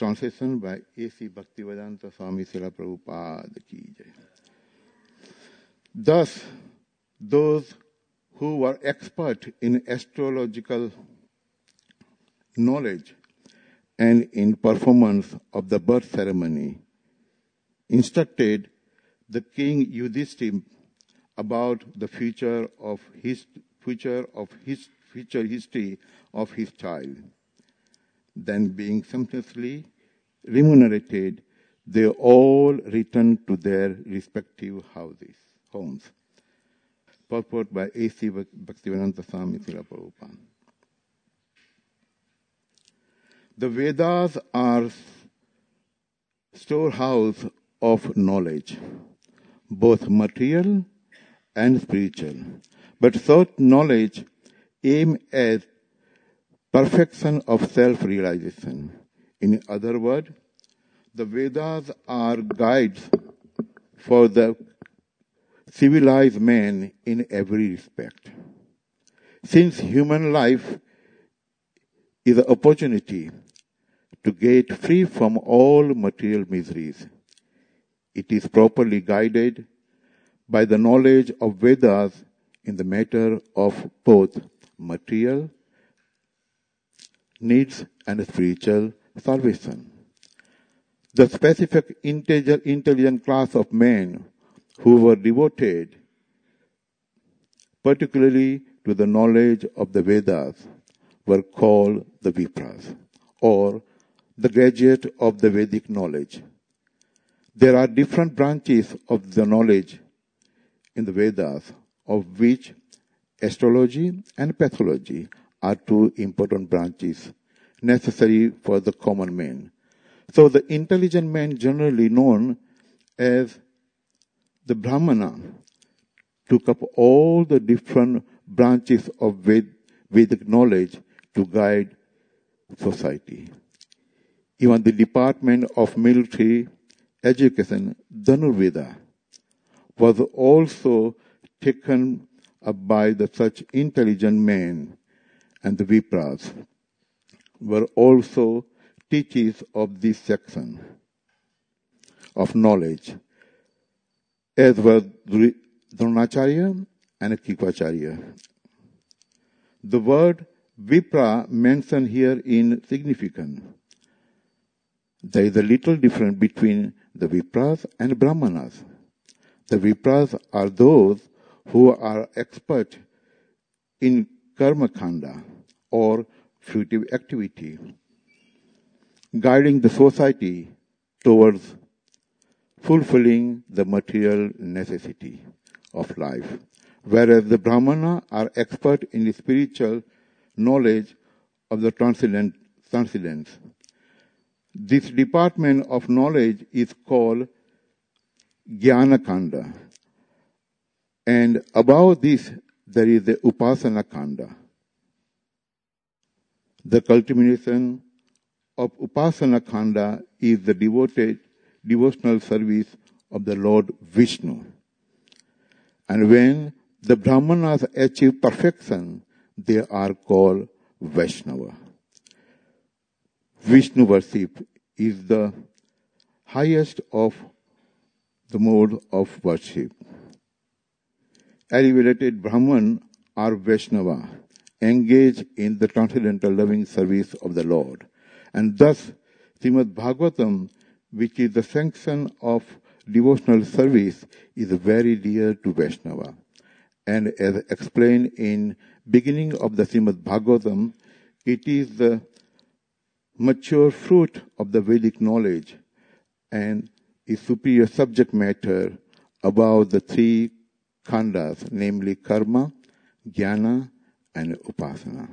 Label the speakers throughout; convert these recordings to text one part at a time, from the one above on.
Speaker 1: Translation by A.C. Bhaktivedanta Swami Srila Prabhupada Ki Jai. Thus, those who were expert in astrological knowledge and in performance of the birth ceremony instructed the king Yudhishthira about the future history of his child. Then, being sumptuously remunerated, they all returned to their respective homes. Purport by A.C. Bhaktivedanta Swami Srila Prabhupada. The Vedas are storehouse of knowledge, both material and spiritual. But such knowledge aims at perfection of self-realization. In other words, the Vedas are guides for the civilized man in every respect. Since human life is an opportunity to get free from all material miseries, it is properly guided by the knowledge of Vedas in the matter of both material needs and spiritual salvation. The specific intelligent class of men who were devoted particularly to the knowledge of the Vedas were called the Vipras, or the graduate of the Vedic knowledge. There are different branches of the knowledge in the Vedas, of which astrology and pathology are two important branches necessary for the common man. So the intelligent man, generally known as the Brahmana, took up all the different branches of Vedic knowledge to guide society. Even the Department of Military Education, Dhanurveda, was also taken up by such intelligent men, and the Vipras were also teachers of this section of knowledge, as were Dronacharya and Kripacharya. The word Vipra mentioned here is significant. There is a little difference between the Vipras and Brahmanas. The Vipras are those who are expert in karma kanda, or fruitive activity, guiding the society towards fulfilling the material necessity of life, whereas the Brahmana are expert in the spiritual knowledge of the transcendence. This department of knowledge is called Jnana Kanda, and above this there is the Upasana Kanda. The culmination of Upasana Kanda is the devotional service of the Lord Vishnu. And when the Brahmanas achieve perfection, they are called Vaishnava. Vishnu worship is the highest of the mode of worship. Elevated Brahman are Vaishnava, engaged in the transcendental loving service of the Lord. And thus, Srimad Bhagavatam, which is the sanction of devotional service, is very dear to Vaishnava. And as explained in beginning of the Srimad Bhagavatam, it is the mature fruit of the Vedic knowledge and is superior subject matter above the three khandas, namely karma, jnana, and upasana.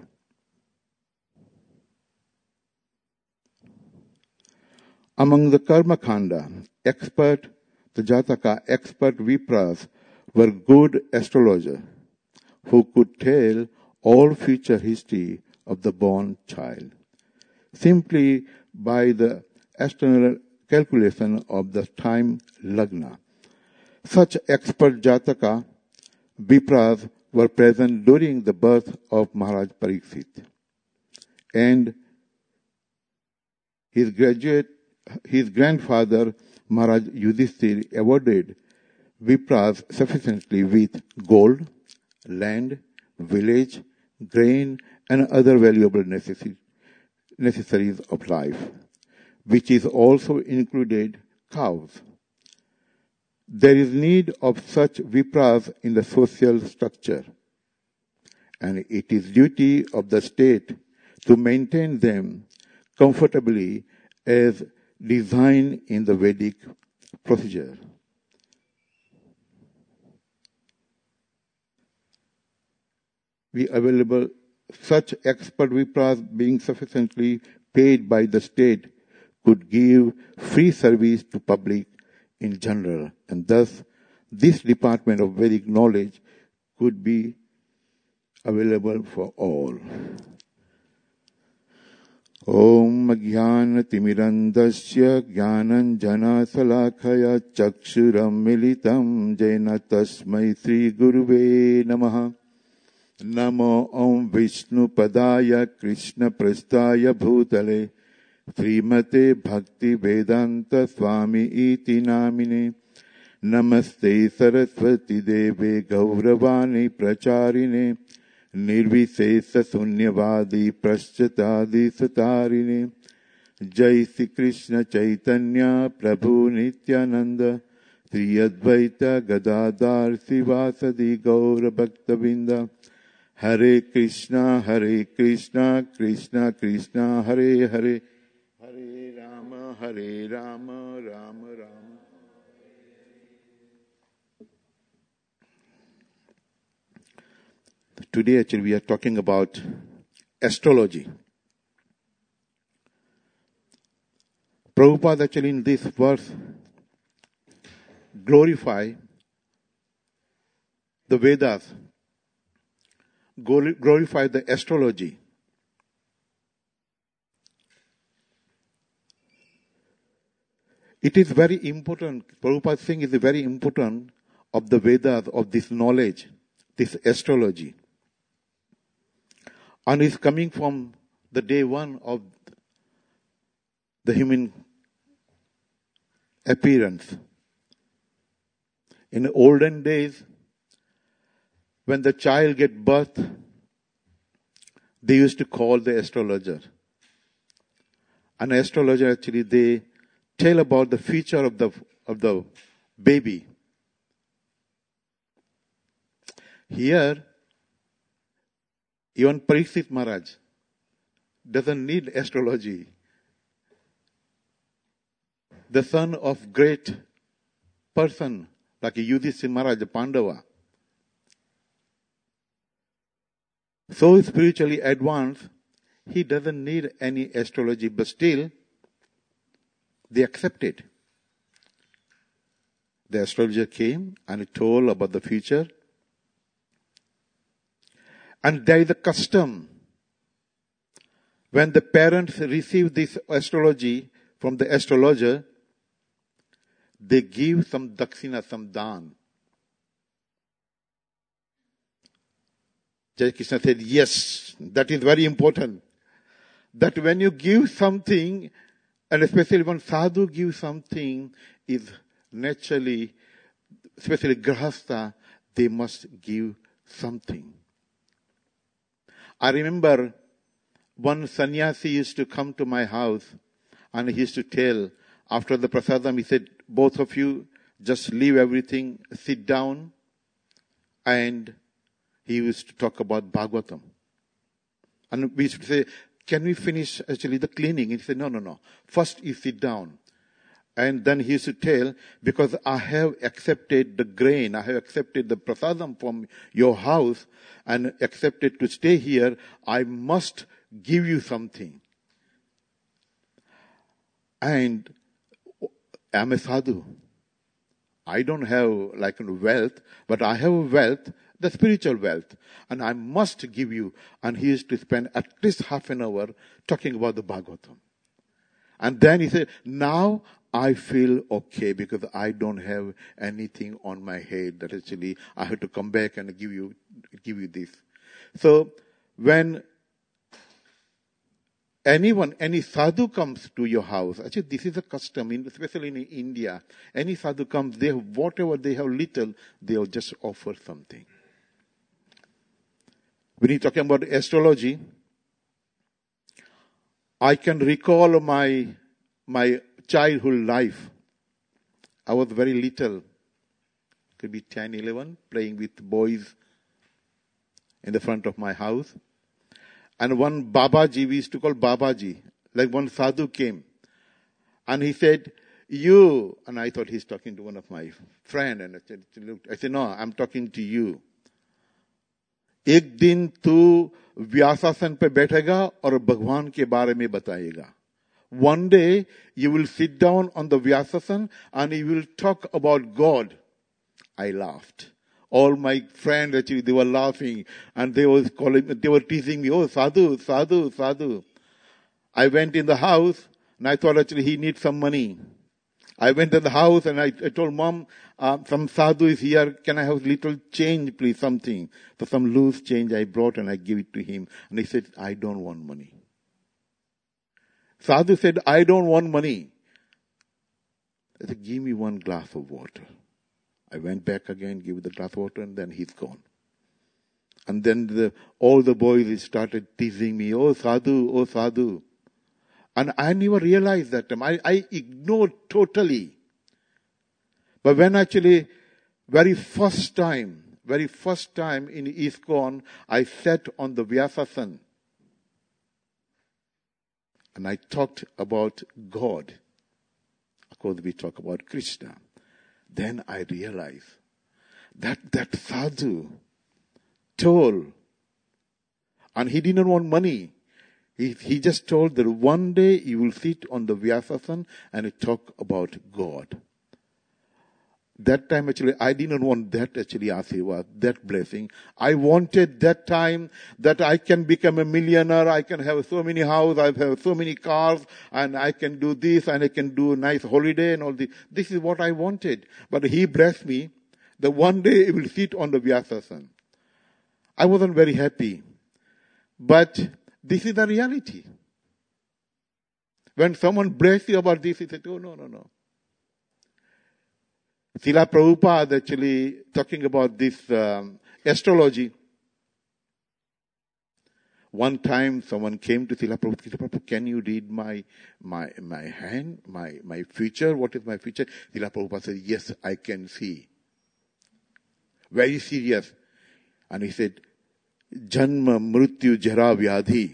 Speaker 1: Among the karma khanda, the Jataka expert Vipras were good astrologers who could tell all future history of the born child simply by the astronomical calculation of the time lagna. Such expert Jataka Vipras were present during the birth of Maharaj Pariksit, and His his grandfather, Maharaj Yudhishthir, awarded Vipras sufficiently with gold, land, village, grain, and other valuable necessaries of life, which is also included cows. There is need of such Vipras in the social structure, and it is duty of the state to maintain them comfortably as designed in the Vedic procedure. We available such expert Vipras being sufficiently paid by the state could give free service to public in general, and thus this department of Vedic knowledge could be available for all. Om Jnana-timirandasya Jnananjana-salakaya Chakshuram Militam Jena Tasmai Sri Guruve Namaha. Namo Om Vishnu Padaya Krishna Prastaya Bhutale Srimate Bhakti Vedanta Swami Iti Namine. Namaste Saraswati Deve Gauravani Pracharine Nirvisesa Sunyavadi Praschatadi Satarine. Jai Sri Krishna Chaitanya Prabhu Nityananda Sri Advaita Gadadhar Sivasadi Gaura Bhaktavinda. Hare Krishna, Krishna Krishna, Hare Hare, Hare Rama, Rama Rama. Today actually we are talking about astrology. Prabhupada actually in this verse glorify the Vedas, glorify the astrology. It is very important, Prabhupada saying is very important of the Vedas, of this knowledge, this astrology. And is coming from the day one of the human appearance. In the olden days, when the child get birth, they used to call the astrologer. An astrologer actually, they tell about the future of the baby. Here, even Parikshit Maharaj doesn't need astrology. The son of great person like Yudhishthira Maharaj, Pandava, so spiritually advanced, he doesn't need any astrology, but still, they accept it. The astrologer came and told about the future. And there is a custom. When the parents receive this astrology from the astrologer, they give some dakshina, some dan. Jai Krishna said, yes, that is very important. That when you give something, and especially when sadhu gives something, is naturally, especially grahastha, they must give something. I remember one sannyasi used to come to my house and he used to tell, after the prasadam, he said, both of you just leave everything, sit down, and he used to talk about Bhagavatam. And we used to say, can we finish actually the cleaning? He said, no. First you sit down. And then he used to tell, because I have accepted the grain, I have accepted the prasadam from your house and accepted to stay here, I must give you something. And I'm a sadhu. I don't have like wealth, but I have wealth, the spiritual wealth, and I must give you. And he used to spend at least half an hour talking about the Bhagavatam. And then he said, now I feel okay because I don't have anything on my head that actually I have to come back and give you this. So when any sadhu comes to your house, actually this is a custom, especially in India. Any sadhu comes, they have whatever they have little, they'll just offer something. When you're talking about astrology, I can recall my childhood life. I was very little, could be 10, 11, playing with boys in the front of my house. And one Babaji, we used to call Babaji, like one sadhu came. And he said, you, and I thought he's talking to one of my friend. And I said, no, I'm talking to you. एक दिन तू व्यासासन पे बैठेगा और भगवान के बारे में बताएगा. One day you will sit down on the Vyasasana and you will talk about God. I laughed. All my friends actually, they were laughing and they were teasing me, oh, sadhu, sadhu, sadhu. I went in the house and I thought actually he needs some money. I went to the house and I told mom, some sadhu is here. Can I have little change, please, something? So some loose change I brought and I gave it to him. And he said, I don't want money. Sadhu said, I don't want money. I said, give me one glass of water. I went back again, gave the glass of water, and then he's gone. And then all the boys started teasing me, oh sadhu, oh sadhu. And I never realized that time. I ignored totally. But when actually, very first time in ISKCON, I sat on the Vyasasana. And I talked about God. Of course, we talk about Krishna. Then I realized that sadhu told, and he didn't want money. He just told that one day you will sit on the Vyasasana and talk about God. That time actually, I didn't want that actually Asirvad, that blessing. I wanted that time that I can become a millionaire, I can have so many houses, I have so many cars, and I can do this, and I can do a nice holiday and all this. This is what I wanted. But he blessed me that one day he will sit on the Vyasasana. I wasn't very happy. But this is the reality. When someone blesses you about this, he said, oh, no. Srila Prabhupada actually talking about this astrology. One time someone came to Srila Prabhupada, can you read my hand, my future? What is my future? Srila Prabhupada said, yes, I can see. Very serious. And he said, Janma, Mrityu, Jara, Vyadhi.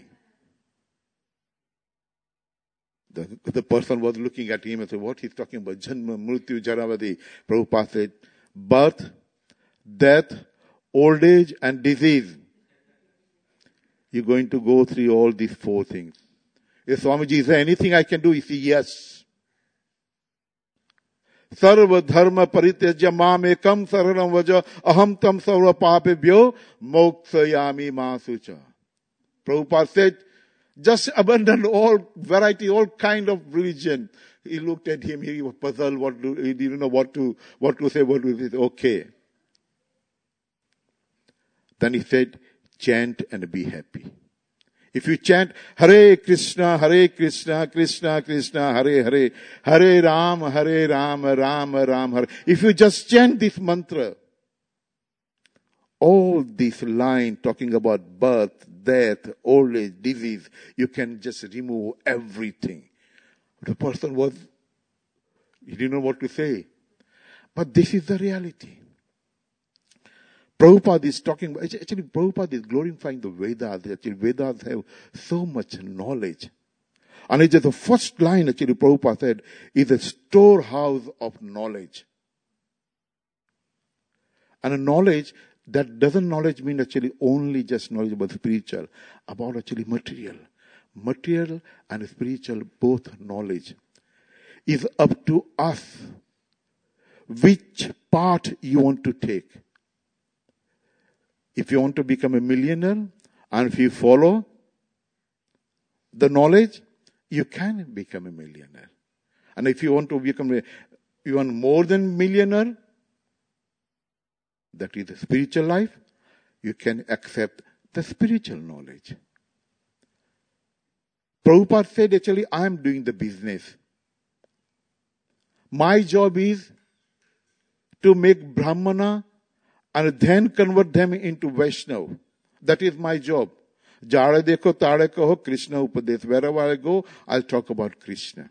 Speaker 1: The person was looking at him and said, what he's talking about? Janma, Mrityu, Jara, Vyadhi. Prabhupada said, birth, death, old age and disease. You're going to go through all these four things. If Swamiji, is there anything I can do? He said, yes. Sarva dharma parityaja mam ekam saranam vaja aham tam sarva papebhyo mokshayami masucha. Prabhupada said, just abandon all variety, all kind of religion. He looked at him, he was puzzled, he didn't know what to say, okay. Then he said, chant and be happy. If you chant Hare Krishna, Krishna Krishna, Hare Hare, Hare Ram, Ram Ram, Hare. If you just chant this mantra, all this line talking about birth, death, old age, disease, you can just remove everything. The person he didn't know what to say. But this is the reality. Prabhupada is talking, actually Prabhupada is glorifying the Vedas. Actually Vedas have so much knowledge. And it is the first line actually Prabhupada said is a storehouse of knowledge. And a knowledge that doesn't knowledge mean actually only just knowledge about spiritual, about actually material. Material and spiritual, both knowledge. Is up to us which part you want to take. If you want to become a millionaire, and if you follow the knowledge, you can become a millionaire. And if you want to become even more than millionaire, that is the spiritual life, you can accept the spiritual knowledge. Prabhupada said, actually, I am doing the business. My job is to make Brahmana and then convert them into Vaishnava. That is my job. Jare dekho tare kaho Krishna upadesh. Wherever I go, I'll talk about Krishna.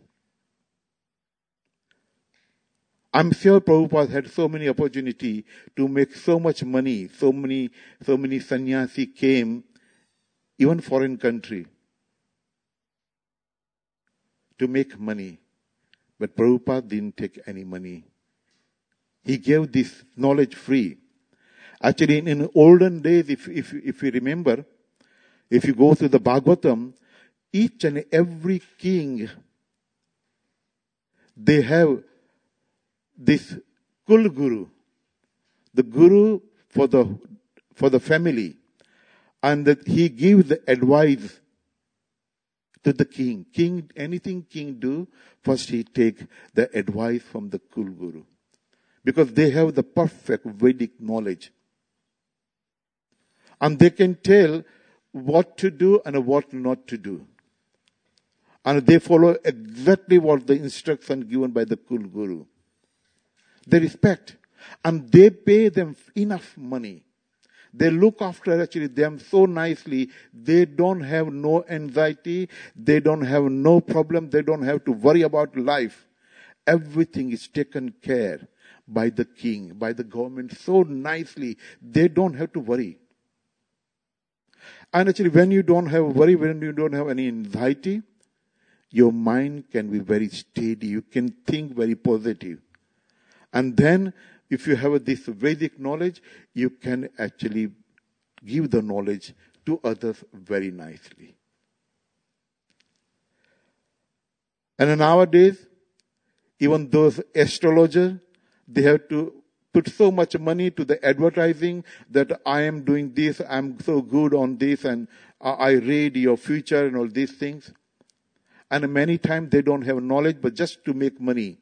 Speaker 1: I'm sure Prabhupada had so many opportunity to make so much money. So many sannyasi came, even foreign country, to make money. But Prabhupada didn't take any money. He gave this knowledge free. Actually, in olden days, if you remember, if you go through the Bhagavatam, each and every king, they have this Kul Guru, the Guru for the family, and that he gives the advice to the king. Anything king do, first he take the advice from the Kul Guru, because they have the perfect Vedic knowledge, and they can tell what to do and what not to do, and they follow exactly what the instruction given by the Kul Guru. They respect, and they pay them enough money. They look after actually them so nicely. They don't have no anxiety. They don't have no problem. They don't have to worry about life. Everything is taken care by the king, by the government so nicely. They don't have to worry. And actually, when you don't have worry, when you don't have any anxiety, your mind can be very steady. You can think very positive. And then, if you have this Vedic knowledge, you can actually give the knowledge to others very nicely. And nowadays, even those astrologers, they have to put so much money to the advertising that I am doing this, I'm so good on this, and I read your future and all these things. And many times they don't have knowledge, but just to make money.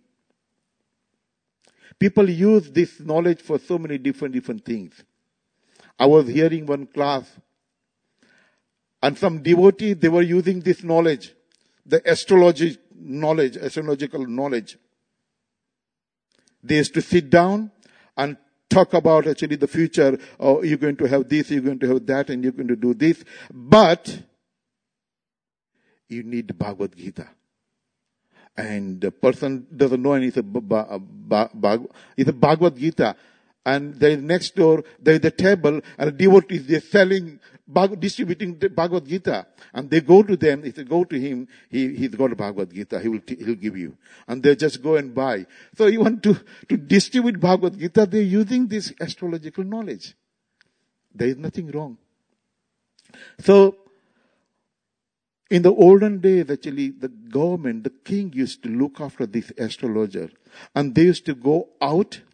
Speaker 1: People use this knowledge for so many different things. I was hearing one class, and some devotees, they were using this knowledge, the astrological knowledge. They used to sit down and talk about actually the future. Oh, you're going to have this, you're going to have that, and you're going to do this. But you need Bhagavad Gita. And the person doesn't know anything. It's a Bhagavad Gita. And there is next door, there is a table, and the devotees, they're selling, distributing the Bhagavad Gita. And they go to them, if they go to him, he's got a Bhagavad Gita, he'll give you. And they just go and buy. So you want to distribute Bhagavad Gita, they're using this astrological knowledge. There is nothing wrong. So, in the olden days, actually, the government, the king used to look after this astrologer. And they used to go out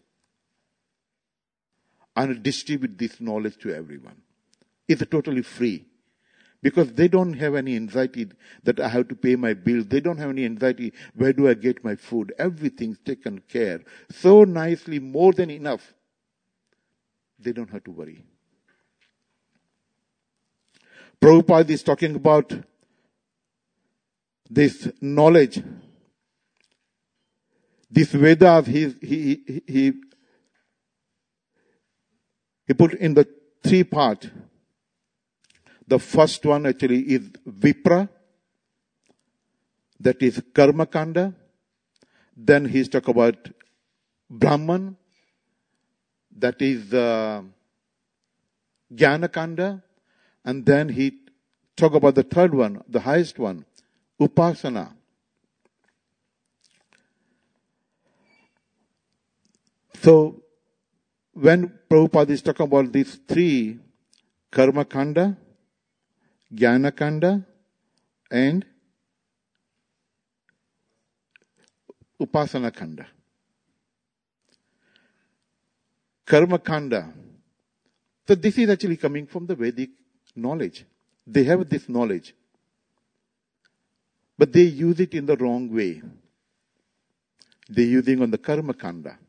Speaker 1: and distribute this knowledge to everyone. It's totally free. Because they don't have any anxiety that I have to pay my bills. They don't have any anxiety, where do I get my food? Everything's taken care. So nicely, more than enough. They don't have to worry. Prabhupada is talking about this knowledge, this Vedas, he put in the 3 parts. The first one actually is Vipra, that is Karma Kanda. Then he's talking about Brahman, that is Jnana Kanda. And then he talk about the third one, the highest one, Upasana. So, when Prabhupada is talking about these 3, Karma Kanda, Jnana Kanda, and Upasana Kanda. Karma Kanda. So this is actually coming from the Vedic knowledge. They have this knowledge. But they use it in the wrong way. They're using on the Karma Kanda.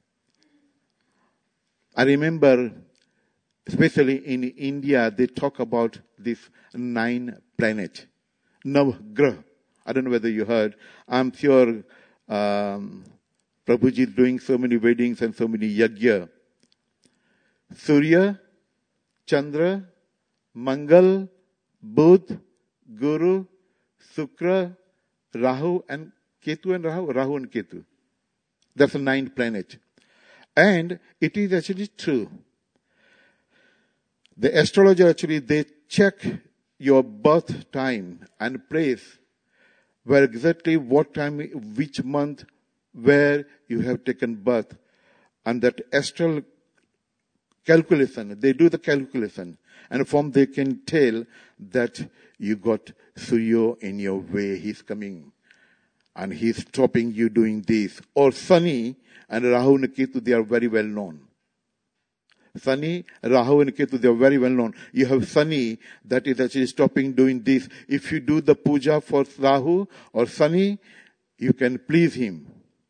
Speaker 1: I remember, especially in India, they talk about this 9 planets, Navgraha. I don't know whether you heard. I'm sure Prabhuji is doing so many weddings and so many yajna. Surya, Chandra, Mangal, Budh, Guru, Shukra, Rahu and Ketu and Rahu and Ketu. That's the 9th planet. And it is actually true. The astrologer actually, they check your birth time and place, where exactly what time, which month, where you have taken birth. And that astral calculation, they do the calculation. And from they can tell that you got Surya in your way, he's coming. And he's stopping you doing this. Or Sunny and Rahu and Ketu, they are very well known. Sunny, Rahu and Ketu, they are very well known. You have Sunny that is actually stopping doing this. If you do the puja for Rahu or Sunny, you can please him.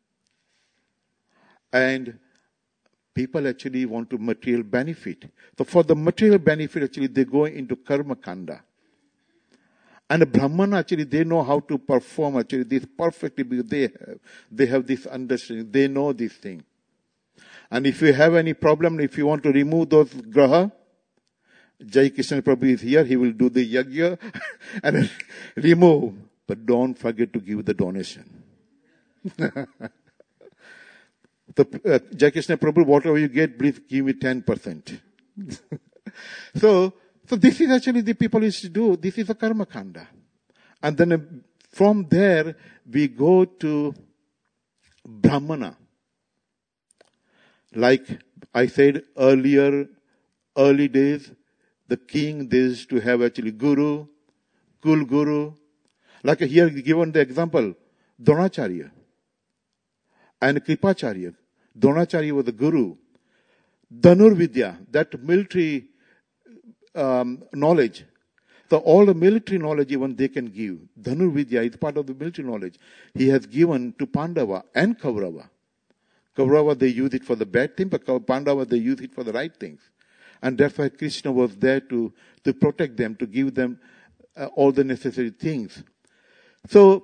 Speaker 1: And people actually want to material benefit. So for the material benefit, actually, they go into karma kanda. And Brahmana, actually, they know how to perform actually this perfectly because they have this understanding. They know this thing. And if you have any problem, if you want to remove those graha, Jai Krishna Prabhu is here. He will do the yajna and remove. But don't forget to give the donation. Jai Krishna Prabhu, whatever you get, please give me 10%. So this is actually the people used to do. This is a karma kanda. And then from there, we go to Brahmana. Like I said earlier, early days, the king, they used to have actually guru, kul guru. Like here given the example, Dronacharya and Kripacharya. Dronacharya was the guru. Dhanurvidya, that military knowledge. So all the military knowledge even they can give. Dhanurvidya is part of the military knowledge. He has given to Pandava and Kaurava. Kaurava, they use it for the bad thing, but Pandava, they use it for the right things. And that's why Krishna was there to protect them, to give them all the necessary things. So,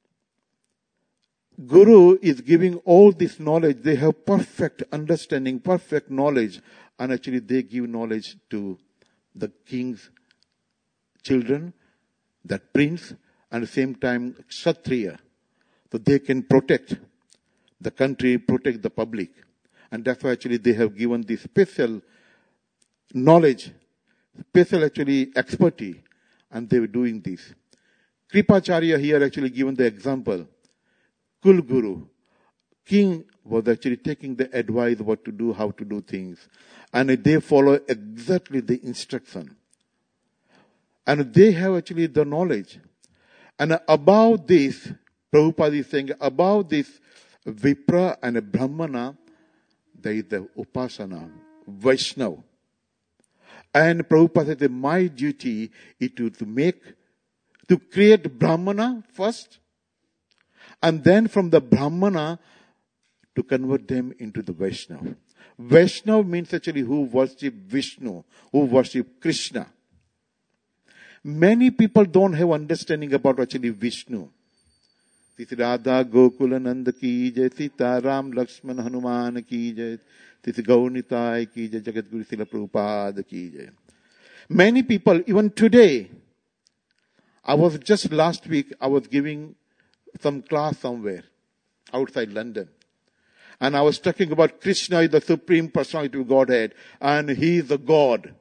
Speaker 1: Guru is giving all this knowledge. They have perfect understanding, perfect knowledge. And actually they give knowledge to the king's children, that prince, and at the same time Kshatriya. So they can protect the country, protect the public. And that's why actually they have given this special knowledge, special actually expertise, and they were doing this. Kripacharya here actually given the example. Kul Guru. King was actually taking the advice what to do, how to do things. And they follow exactly the instruction. And they have actually the knowledge. And above this, Prabhupada is saying, above this Vipra and Brahmana, there is the Upasana, Vaishnava. And Prabhupada said, my duty is to create Brahmana first, and then from the Brahmana, to convert them into the Vaishnava. Vaishnava means actually who worship Vishnu, who worship Krishna. Many people don't have understanding about actually Vishnu. This Radha Gokula Nanda ki jai, Sita Ram Lakshman Hanuman ki jai, this Gaunitai ki jai, Jagat Guru Srila Prabhupada ki jai. Many people, even today, last week, I was giving some class somewhere outside London. And I was talking about Krishna is the Supreme Personality of Godhead, and He is the God.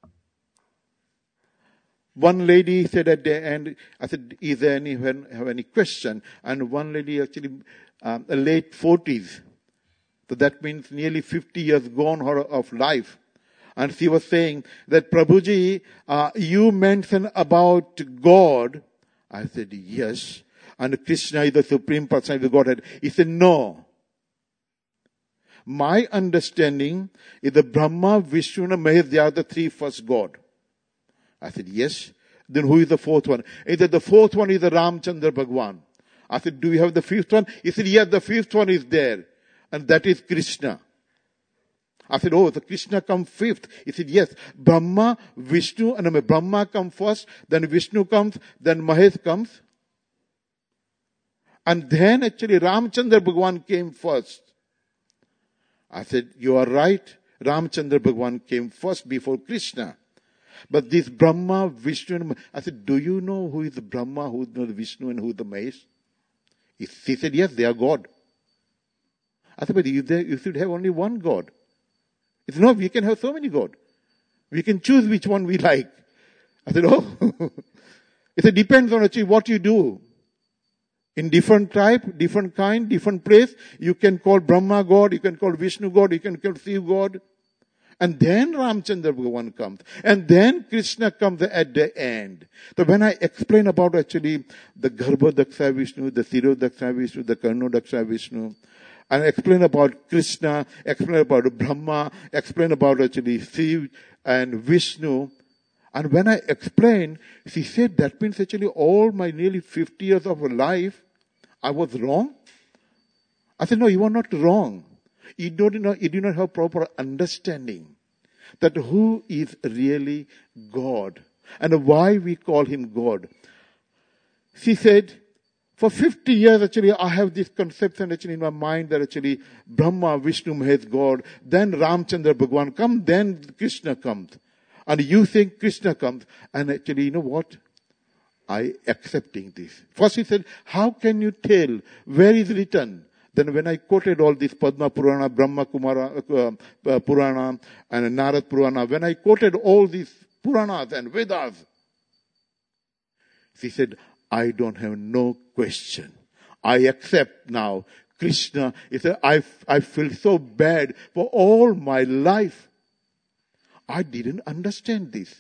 Speaker 1: One lady said at the end, I said, is there any question? And one lady actually, late 40s. So that means nearly 50 years gone of life. And she was saying that, Prabhuji, you mentioned about God. I said, yes. And Krishna is the Supreme Personality of Godhead. He said, no. My understanding is the Brahma, Vishnu, and Mahesh, they are the three first God. I said, yes. Then who is the fourth one? He said, the fourth one is the Ramchandra Bhagwan. I said, do you have the fifth one? He said, yes, the fifth one is there. And that is Krishna. I said, oh, the Krishna comes fifth. He said, yes, Brahma, Vishnu, and Brahma comes first, then Vishnu comes, then Mahesh comes. And then actually Ramchandra Bhagwan came first. I said, you are right. Ramchandra Bhagwan came first before Krishna. But this Brahma, Vishnu, and I said, do you know who is the Brahma, who is the Vishnu, and who is the Mahesh? He said, yes, they are God. I said, but you should have only one God. He said, no, we can have so many gods. We can choose which one we like. I said, oh. It depends on actually what you do. In different type, different kind, different place, you can call Brahma God, you can call Vishnu God, you can call Shiva God. And then Ramchandra Bhagavan comes. And then Krishna comes at the end. So when I explain about actually the Garbhodaksha Vishnu, the Sirodaksha Vishnu, the Karnodaksha Vishnu, and explain about Krishna, explain about Brahma, explain about actually Shiva and Vishnu. And when I explained, she said, that means actually all my nearly 50 years of life, I was wrong. I said, no, you are not wrong. You do not have proper understanding that who is really God and why we call him God. She said, for 50 years actually I have this conception actually in my mind that actually Brahma, Vishnu, Mahesh, God, then Ramchandra Bhagwan comes, then Krishna comes. And you think Krishna comes, and actually, you know what? I accepting this. First he said, how can you tell? Where is written? Then when I quoted all this Padma Purana, Brahma Kumara Purana, and Narad Purana, when I quoted all these Puranas and Vedas, she said, I don't have no question. I accept now. Krishna, he said, I feel so bad for all my life. I didn't understand this.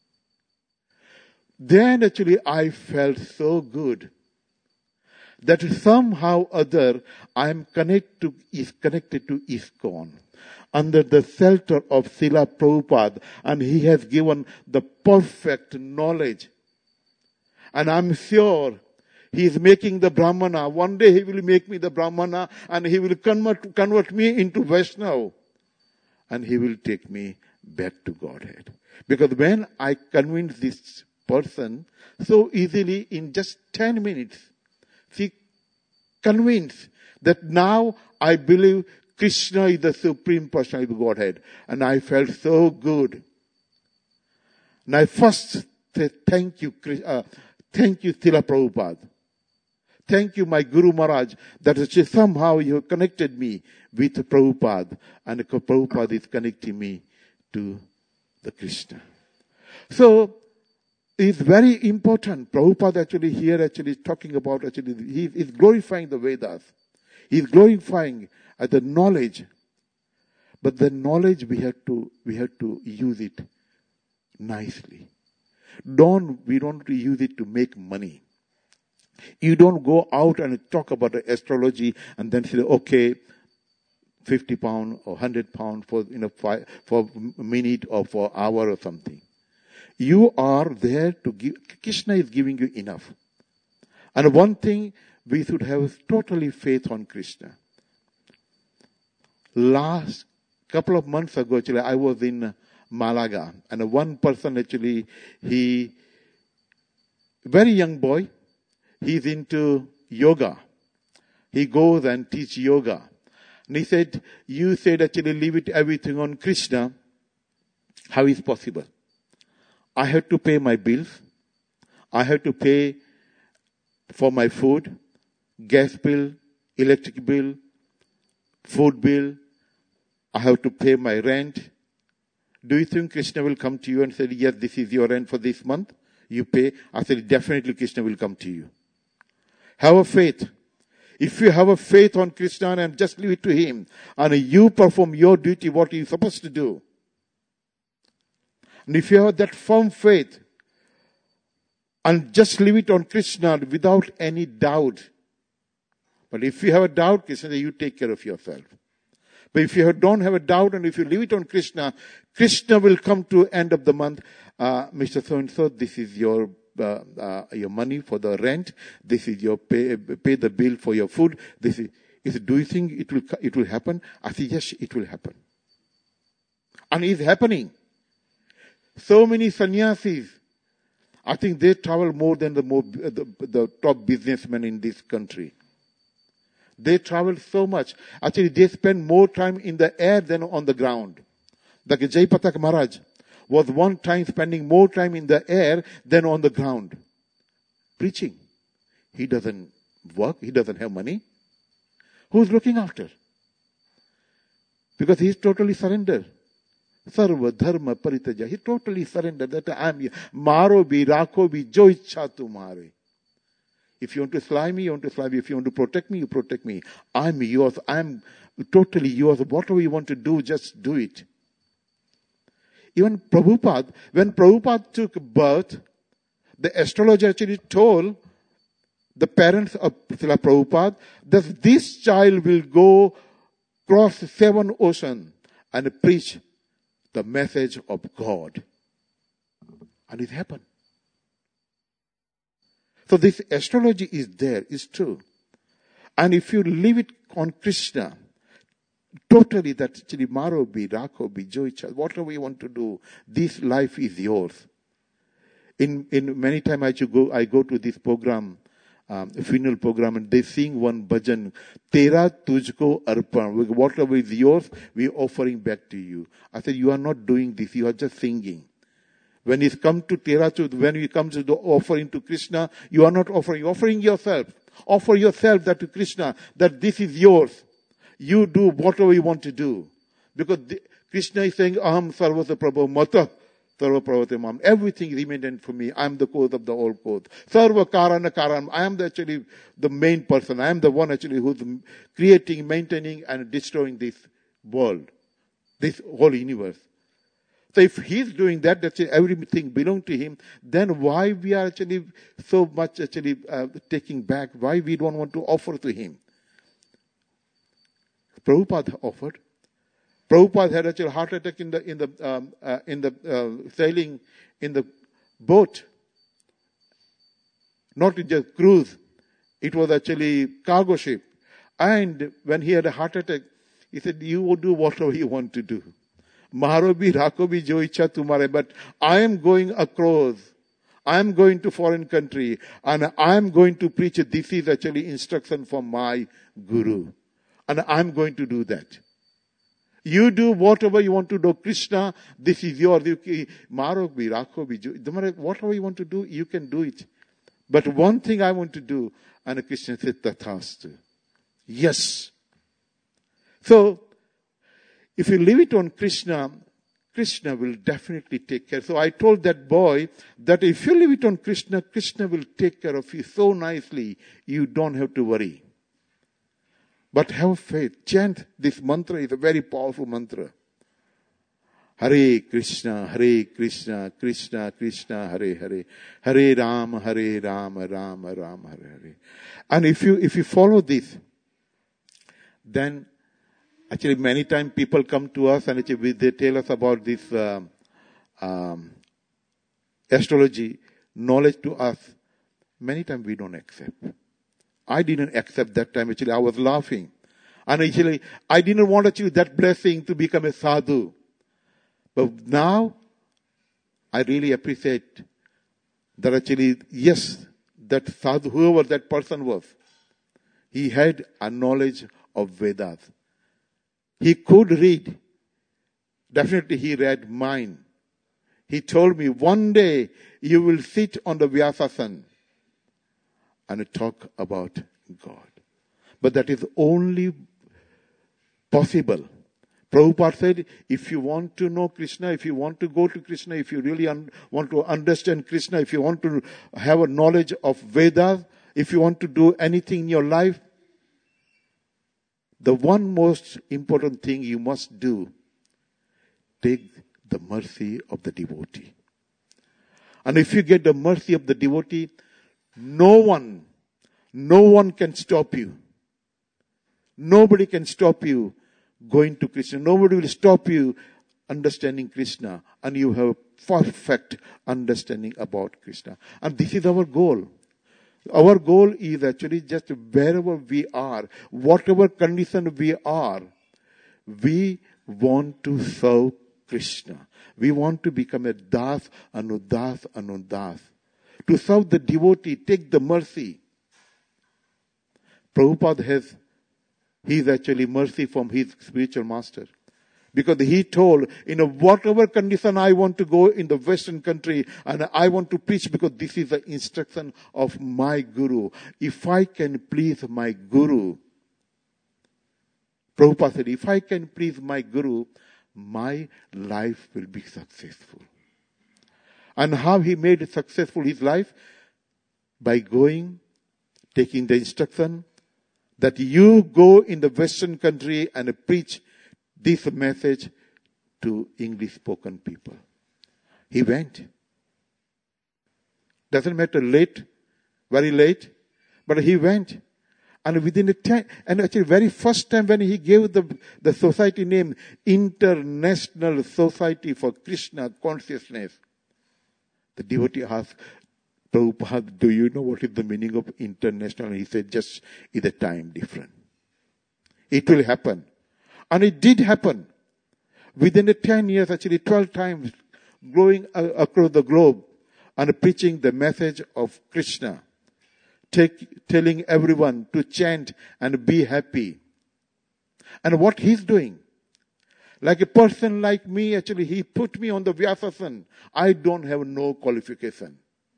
Speaker 1: Then actually I felt so good that somehow other I am connected to ISKCON under the shelter of Srila Prabhupada, and he has given the perfect knowledge. And I'm sure he is making the Brahmana. One day he will make me the Brahmana and he will convert me into Vaishnava. And he will take me back to Godhead. Because when I convince this person so easily in just 10 minutes, she convinced that now I believe Krishna is the Supreme Personality of Godhead. And I felt so good. And I first said, thank you, Srila Prabhupada. Thank you, my Guru Maharaj, that somehow you have connected me with Prabhupada. And Prabhupada is connecting me to the Krishna. So, it's very important. Prabhupada actually here is talking about he is glorifying the Vedas. He is glorifying the knowledge. But the knowledge we have to use it nicely. We don't use it to make money. You don't go out and talk about astrology and then say, okay, 50 pound or 100 pound for a minute or for an hour or something. You are there to give. Krishna is giving you enough. And one thing, we should have totally faith on Krishna. Last couple of months ago, actually, I was in Malaga, and one person actually, very young boy, he's into yoga. He goes and teach yoga. And he said, you said actually leave it everything on Krishna. How is possible? I have to pay my bills. I have to pay for my food, gas bill, electric bill, food bill. I have to pay my rent. Do you think Krishna will come to you and say, yes, this is your rent for this month? You pay. I said, definitely Krishna will come to you. Have a faith. If you have a faith on Krishna and just leave it to him, and you perform your duty, what you're supposed to do. And if you have that firm faith, and just leave it on Krishna without any doubt. But if you have a doubt, Krishna says, you take care of yourself. But if you don't have a doubt and if you leave it on Krishna, Krishna will come to end of the month. Mr. So-and-so, this is your money for the rent. This is your pay the bill for your food. This is, do you think it will happen? I say, yes, it will happen. And it's happening. So many sannyasis, I think they travel more than the top businessmen in this country. They travel so much. Actually, they spend more time in the air than on the ground. Like Jaipatak Maharaj was one time spending more time in the air than on the ground. Preaching. He doesn't work. He doesn't have money. Who's looking after? Because he's totally surrendered. Sarva dharma paritaja. He totally surrendered. That I am Maro bhi, rakho bhi, jo ichha tumhare. If you want to slay me, you want to slay me. If you want to protect me, you protect me. I'm yours. I'm totally yours. Whatever you want to do, just do it. Even Prabhupada, when Prabhupada took birth, the astrologer actually told the parents of Srila Prabhupada that this child will go cross 7 oceans and preach the message of God. And it happened. So this astrology is there, is true. And if you leave it on Krishna, totally that actually Maro bhi, Rakho bhi, Joicha, whatever you want to do, this life is yours. In many times I go to this program, funeral program, and they sing one bhajan, Tera tujko arpan. Whatever is yours, we are offering back to you. I said, you are not doing this, you are just singing. When it comes to Tera Tuj, when it comes to the offering to Krishna, you are not offering, you're offering yourself. Offer yourself that to Krishna, that this is yours. You do whatever you want to do. Because Krishna is saying, Aham sarvasa prabhu mata. Everything remained for me. I am the cause of the whole cause. Sarva karana karan. I am actually the main person. I am the one actually who's creating, maintaining, and destroying this world, this whole universe. So if he's doing that, that's everything belongs to him. Then why we are actually so much actually taking back? Why we don't want to offer to him? Prabhupada offered. Prabhupada had actually a heart attack in the sailing in the boat. Not in just cruise. It was actually cargo ship. And when he had a heart attack, he said, you will do whatever you want to do. Maharobi, Rakobi, Jo Icha Tumare, but I am going across. I am going to foreign country and I am going to preach. This is actually instruction from my Guru. And I am going to do that. You do whatever you want to do. Krishna, this is yours. Maharobi, Rakobi, whatever you want to do, you can do it. But one thing I want to do, and Krishna said, Tathastu. Yes. So, if you leave it on Krishna, Krishna will definitely take care. So I told that boy that if you leave it on Krishna, Krishna will take care of you so nicely, you don't have to worry. But have faith. Chant this mantra is a very powerful mantra. Hare Krishna, Krishna Krishna, Hare Hare. Hare Rama, Rama Rama, Hare Hare. And if you follow this, then actually, many times people come to us and actually they tell us about this astrology, knowledge to us. Many times we don't accept. I didn't accept that time. Actually, I was laughing. And actually, I didn't want actually that blessing to become a sadhu. But now, I really appreciate that actually, yes, that sadhu, whoever that person was, he had a knowledge of Vedas. He could read. Definitely he read mine. He told me, one day you will sit on the Vyasasana and talk about God. But that is only possible. Prabhupada said, if you want to know Krishna, if you want to go to Krishna, if you really want to understand Krishna, if you want to have a knowledge of Vedas, if you want to do anything in your life, the one most important thing you must do, take the mercy of the devotee. And if you get the mercy of the devotee, no one can stop you. Nobody can stop you going to Krishna. Nobody will stop you understanding Krishna. And you have perfect understanding about Krishna. And this is our goal. Our goal is actually just wherever we are, whatever condition we are, we want to serve Krishna. We want to become a das, anudas, anudas. To serve the devotee, take the mercy. Prabhupada has He is actually mercy from his spiritual master. Because he told, whatever condition I want to go in the Western country and I want to preach because this is the instruction of my Guru. If I can please my Guru, Prabhupada said, if I can please my Guru, my life will be successful. And how he made successful his life? By going, taking the instruction that you go in the Western country and preach this message to English spoken people. He went. Doesn't matter late, very late, but he went. And within the time, and actually very first time when he gave the society name, International Society for Krishna Consciousness, the devotee asked, Prabhupada, do you know what is the meaning of international? And he said, just is the time different. It will happen. And it did happen. Within the 10 years, actually 12 times, going across the globe and preaching the message of Krishna. Telling everyone to chant and be happy. And what he's doing, like a person like me, actually, he put me on the Vyasasana. I don't have no qualification.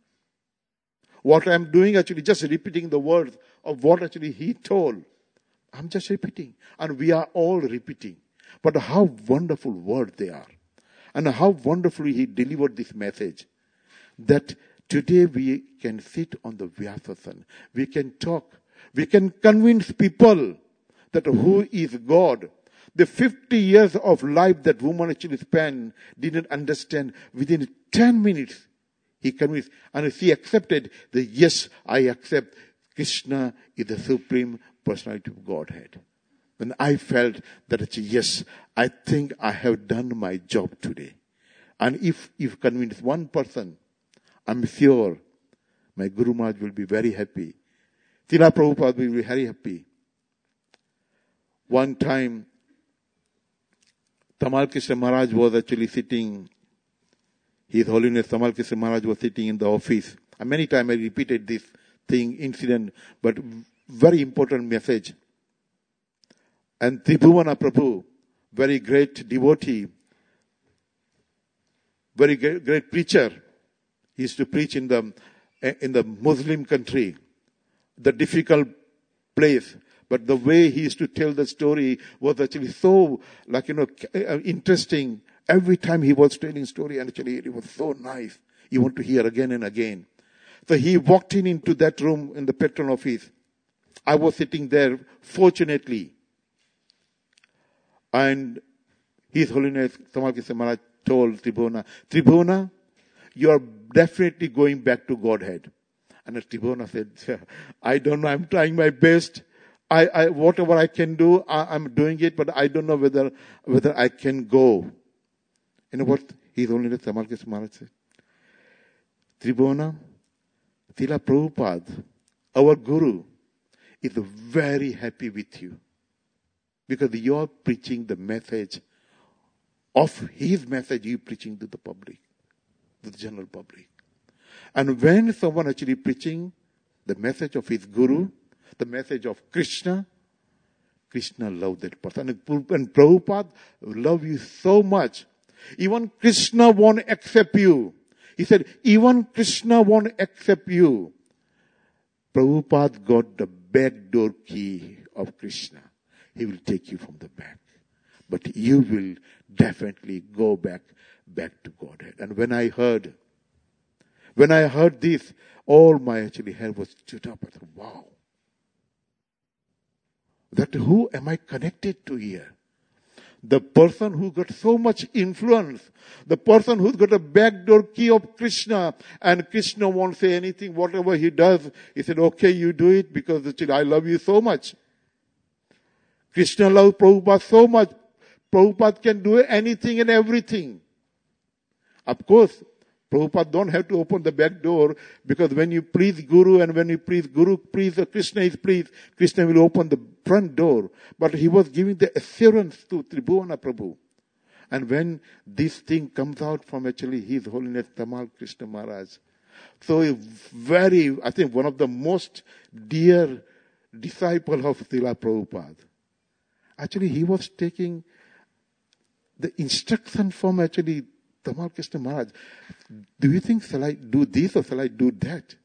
Speaker 1: What I'm doing, actually, just repeating the words of what actually he told. I'm just repeating. And we are all repeating. But how wonderful words they are. And how wonderfully he delivered this message. That today we can sit on the Vyasasana. We can talk. We can convince people that who is God. The 50 years of life that woman actually spent, didn't understand. Within 10 minutes, he convinced. And she accepted that yes, I accept Krishna is the supreme personality of Godhead. When I felt that actually, yes, I think I have done my job today. And if convince one person, I'm sure my Guru Maharaj will be very happy. Srila Prabhupada will be very happy. One time, Tamal Krishna Maharaj was actually sitting, His Holiness Tamal Krishna Maharaj was sitting in the office. And many times I repeated this incident, but very important message. And Tribhuvana Prabhu, very great devotee, very great preacher, he used to preach in the Muslim country, the difficult place. But the way he used to tell the story was actually so, interesting. Every time he was telling story, and actually it was so nice. You want to hear again and again. So he walked into that room in the Petron office. I was sitting there, fortunately. And His Holiness Tamal Krishna Maharaj told Tribhuvana, you are definitely going back to Godhead. And Tribhuvana said, I don't know, I'm trying my best. I whatever I can do, I'm doing it, but I don't know whether I can go. You know what His Holiness Tamal Krishna Maharaj said? Tribhuvana, Srila Prabhupada, our Guru, is very happy with you. Because you are preaching the message of his message, you preaching to the public, to the general public. And when someone actually preaching the message of his Guru, the message of Krishna, Krishna loved that person. And Prabhupada loved you so much. Even Krishna won't accept you. He said, even Krishna won't accept you. Prabhupada got the back door key of Krishna. He will take you from the back. But you will definitely go back to Godhead. And when I heard this, all my actually hair was stood up. I thought, wow. That who am I connected to here? The person who got so much influence, the person who's got a backdoor key of Krishna, and Krishna won't say anything, whatever he does, he said, okay, you do it because I love you so much. Krishna loves Prabhupada so much. Prabhupada can do anything and everything. Of course, Prabhupada don't have to open the back door, because when you please Guru and when you please Guru, Krishna is pleased, Krishna will open the front door. But he was giving the assurance to Tribhuvana Prabhu. And when this thing comes out from actually His Holiness Tamal Krishna Maharaj, so I think one of the most dear disciple of Srila Prabhupada. Actually, he was taking the instruction from actually Tamal Krishna Maharaj. Do you think, shall I do this or shall I do that?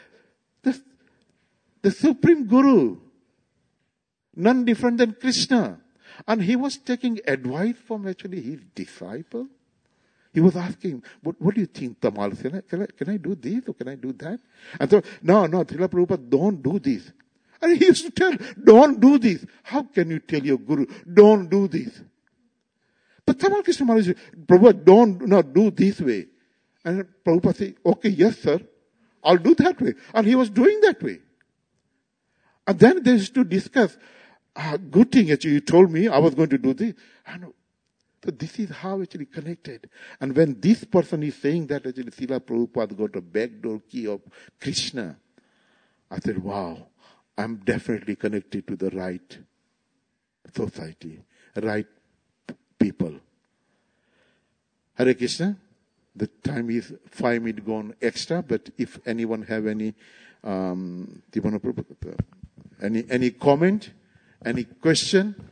Speaker 1: The Supreme Guru, none different than Krishna. And he was taking advice from actually his disciple. He was asking, what do you think, Tamal? Can I do this or can I do that? And so, no, Srila Prabhupada, don't do this. And he used to tell, don't do this. How can you tell your Guru, don't do this? But Tamal Krishna Maharaj said, Prabhupada, don't do this way. And Prabhupada said, okay, yes, sir. I'll do that way. And he was doing that way. And then they used to discuss, good thing actually, you told me I was going to do this. And so this is how actually connected. And when this person is saying that actually Srila Prabhupada got a backdoor key of Krishna, I said, wow, I'm definitely connected to the right society, right people. Hare Krishna. The time is 5 minutes gone extra, but if anyone have any any comment, any question,